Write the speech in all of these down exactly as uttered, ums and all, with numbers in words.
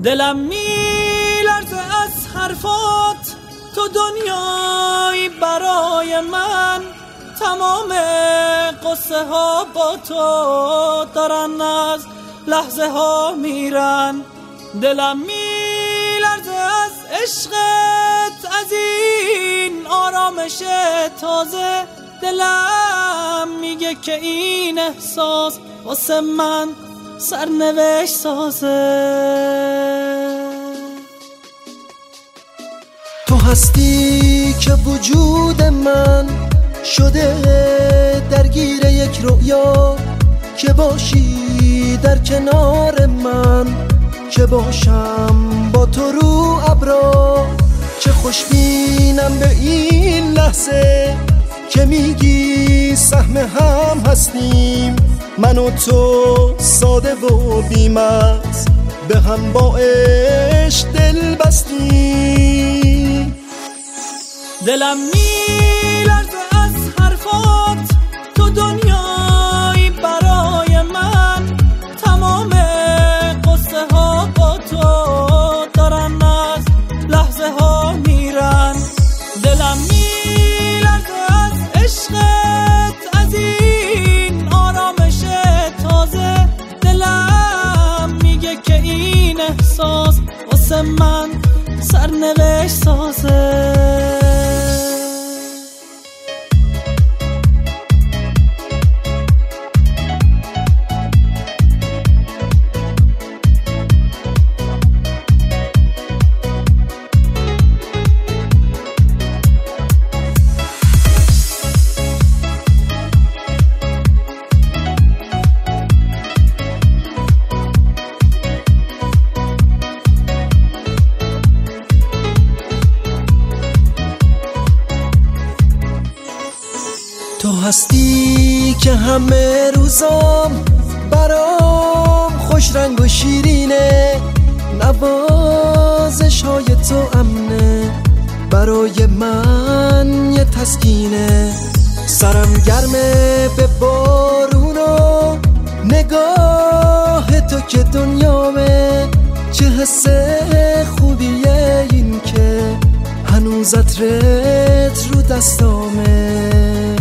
دلم میلرزه از حرفات، تو دنیایی برای من. تمام قصه ها با تو دارن از لحظه ها میرن. دلم میلرزه از عشقت، از این آرامش تازه. دلم میگه که این احساس واسه من سرنوشت سازه. تو هستی که وجود من شده درگیر یک رؤیا، که باشی در کنار من، که باشم با تو رو ابرا. چه خوشبینم به این لحظه که میگی سهم هم هستیم، من و تو ساده و بی‌مغز به هم با عشق دل بستیم. دلم میلرزه از حرفات، تو دنیایی برای من. تمام قصه ها با تو دارن از لحظه ها میرن. دلم میلرزه از عشقت، از این آرامش تازه. دلم میگه که این احساس واسه من سرنوشت سازه. تو هستی که همه روزام برام خوش رنگ و شیرینه، نوازش های تو امنه، برای من یه تسکینه. سرم گرمه به بارون و نگاه تو که دنیامه. چه حس خوبیه این که هنوز عطرت رو دستامه.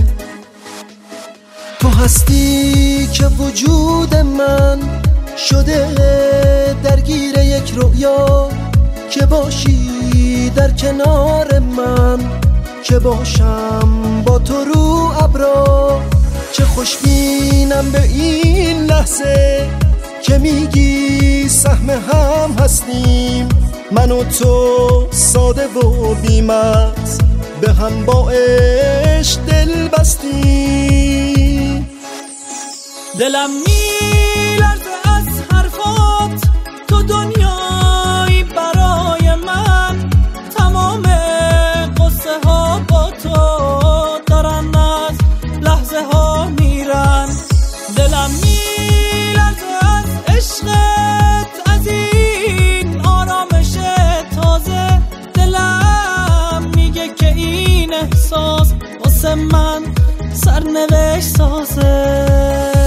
تو هستی که وجود من شده درگیر یک رؤیا، که باشی در کنار من، که باشم با تو رو ابرا. چه خوشبینم به این لحظه که میگی سهم هم هستیم، من و تو ساده و بی‌مغز به هم با عشق دل بستیم. دلم میلرزه از حرفات، تو دنیایی برای من. تمام قصه ها با تو دارن از لحظه ها میرن. دلم میلرزه از عشقت، از این آرامش تازه. دلم میگه که این احساس واسه من سرنوشت سازه.